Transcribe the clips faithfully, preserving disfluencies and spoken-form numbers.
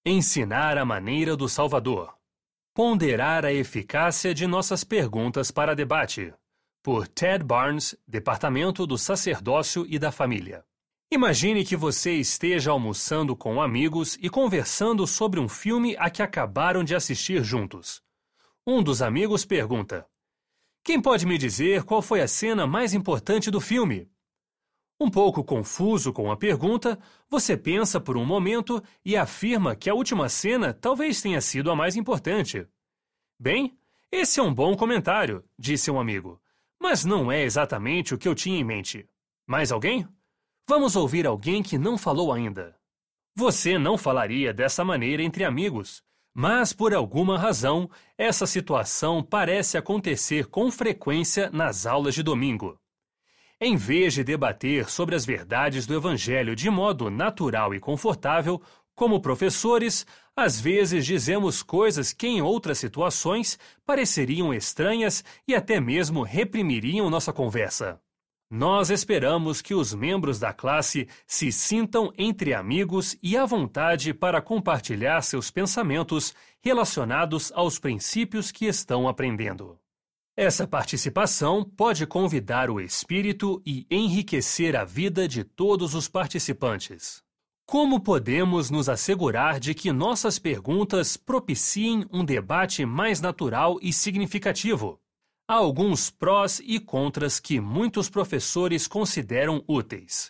Ensinar a maneira do Salvador. Ponderar a eficácia de nossas perguntas para debate. Por Ted Barnes, Departamento do Sacerdócio e da Família. Imagine que você esteja almoçando com amigos e conversando sobre um filme a que acabaram de assistir juntos. Um dos amigos pergunta: "Quem pode me dizer qual foi a cena mais importante do filme?" Um pouco confuso com a pergunta, você pensa por um momento e afirma que a última cena talvez tenha sido a mais importante. "Bem, esse é um bom comentário", disse um amigo, "mas não é exatamente o que eu tinha em mente. Mais alguém? Vamos ouvir alguém que não falou ainda." Você não falaria dessa maneira entre amigos, mas por alguma razão, essa situação parece acontecer com frequência nas aulas de domingo. Em vez de debater sobre as verdades do Evangelho de modo natural e confortável, como professores, às vezes dizemos coisas que em outras situações pareceriam estranhas e até mesmo reprimiriam nossa conversa. Nós esperamos que os membros da classe se sintam entre amigos e à vontade para compartilhar seus pensamentos relacionados aos princípios que estão aprendendo. Essa participação pode convidar o espírito e enriquecer a vida de todos os participantes. Como podemos nos assegurar de que nossas perguntas propiciem um debate mais natural e significativo? Há alguns prós e contras que muitos professores consideram úteis.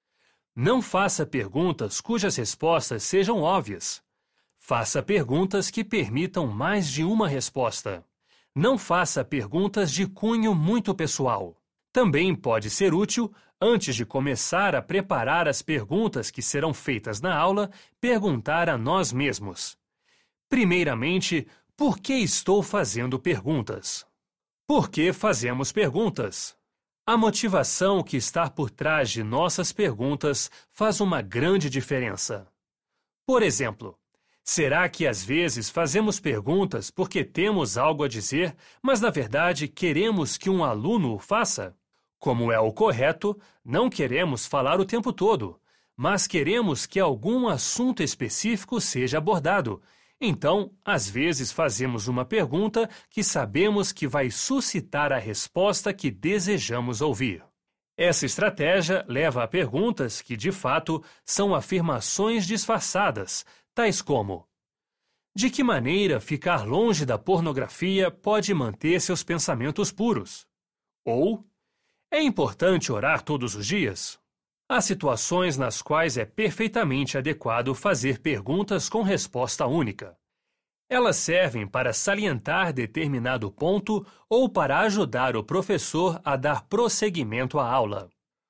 Não faça perguntas cujas respostas sejam óbvias. Faça perguntas que permitam mais de uma resposta. Não faça perguntas de cunho muito pessoal. Também pode ser útil, antes de começar a preparar as perguntas que serão feitas na aula, perguntar a nós mesmos. Primeiramente, por que estou fazendo perguntas? Por que fazemos perguntas? A motivação que está por trás de nossas perguntas faz uma grande diferença. Por exemplo, será que às vezes fazemos perguntas porque temos algo a dizer, mas na verdade queremos que um aluno o faça? Como é o correto, não queremos falar o tempo todo, mas queremos que algum assunto específico seja abordado. Então, às vezes fazemos uma pergunta que sabemos que vai suscitar a resposta que desejamos ouvir. Essa estratégia leva a perguntas que, de fato, são afirmações disfarçadas, tais como: de que maneira ficar longe da pornografia pode manter seus pensamentos puros? Ou, é importante orar todos os dias? Há situações nas quais é perfeitamente adequado fazer perguntas com resposta única. Elas servem para salientar determinado ponto ou para ajudar o professor a dar prosseguimento à aula.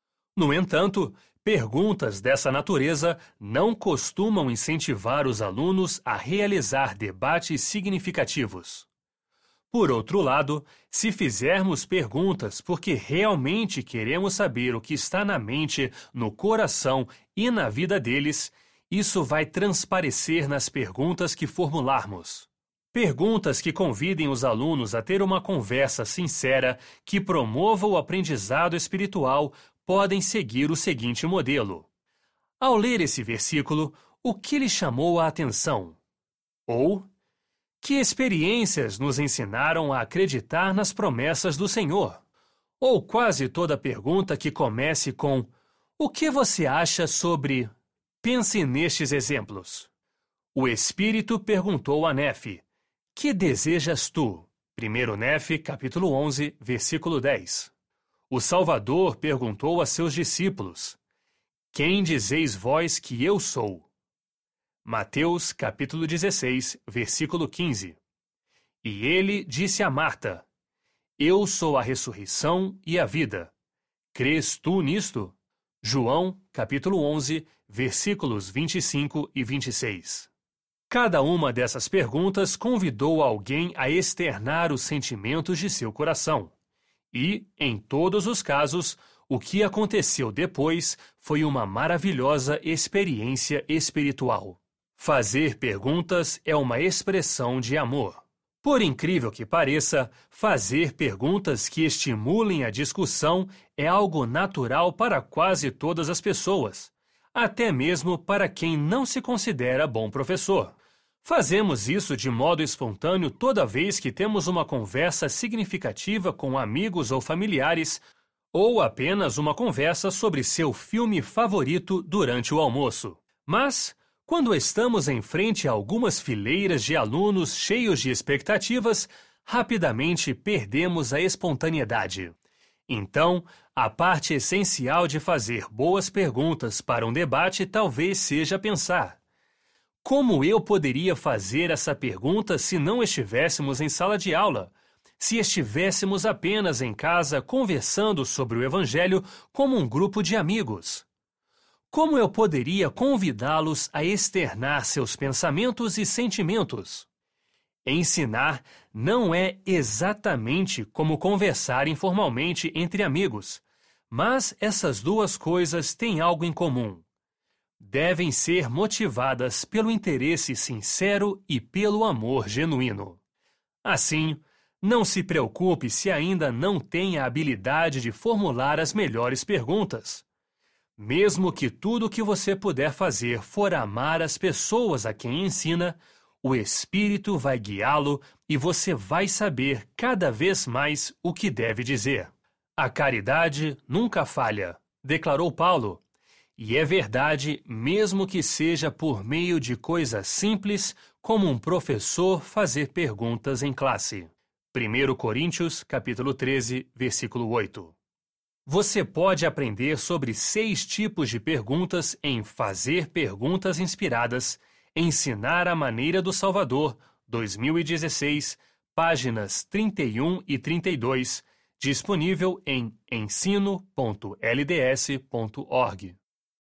No entanto, perguntas dessa natureza não costumam incentivar os alunos a realizar debates significativos. Por outro lado, se fizermos perguntas porque realmente queremos saber o que está na mente, no coração e na vida deles, isso vai transparecer nas perguntas que formularmos. Perguntas que convidem os alunos a ter uma conversa sincera que promova o aprendizado espiritual podem seguir o seguinte modelo. Ao ler esse versículo, o que lhe chamou a atenção? Ou, que experiências nos ensinaram a acreditar nas promessas do Senhor? Ou quase toda pergunta que comece com: o que você acha sobre... Pense nestes exemplos. O Espírito perguntou a Nefe: que desejas tu? primeiro Nefe, capítulo onze, versículo dez. O Salvador perguntou a seus discípulos: quem dizeis vós que eu sou? Mateus, capítulo dezesseis, versículo quinze. E ele disse a Marta: eu sou a ressurreição e a vida. Crês tu nisto? João, capítulo onze, versículos vinte e cinco e vinte e seis. Cada uma dessas perguntas convidou alguém a externar os sentimentos de seu coração. E, em todos os casos, o que aconteceu depois foi uma maravilhosa experiência espiritual. Fazer perguntas é uma expressão de amor. Por incrível que pareça, fazer perguntas que estimulem a discussão é algo natural para quase todas as pessoas. até mesmo para quem não se considera bom professor. Fazemos isso de modo espontâneo toda vez que temos uma conversa significativa com amigos ou familiares, ou apenas uma conversa sobre seu filme favorito durante o almoço. Mas, quando estamos em frente a algumas fileiras de alunos cheios de expectativas, rapidamente perdemos a espontaneidade. Então, a parte essencial de fazer boas perguntas para um debate talvez seja pensar: como eu poderia fazer essa pergunta se não estivéssemos em sala de aula? Se estivéssemos apenas em casa conversando sobre o Evangelho como um grupo de amigos? Como eu poderia convidá-los a externar seus pensamentos e sentimentos? Ensinar não é exatamente como conversar informalmente entre amigos, mas essas duas coisas têm algo em comum. Devem ser motivadas pelo interesse sincero e pelo amor genuíno. Assim, não se preocupe se ainda não tem a habilidade de formular as melhores perguntas. Mesmo que tudo o que você puder fazer for amar as pessoas a quem ensina, o Espírito vai guiá-lo e você vai saber cada vez mais o que deve dizer. A caridade nunca falha, declarou Paulo. E é verdade, mesmo que seja por meio de coisas simples, como um professor fazer perguntas em classe. primeiro Coríntios, capítulo treze, versículo oito. Você pode aprender sobre seis tipos de perguntas em Fazer Perguntas Inspiradas, Ensinar a Maneira do Salvador, dois mil e dezesseis, páginas trinta e um e trinta e dois, disponível em ensino ponto l d s ponto org.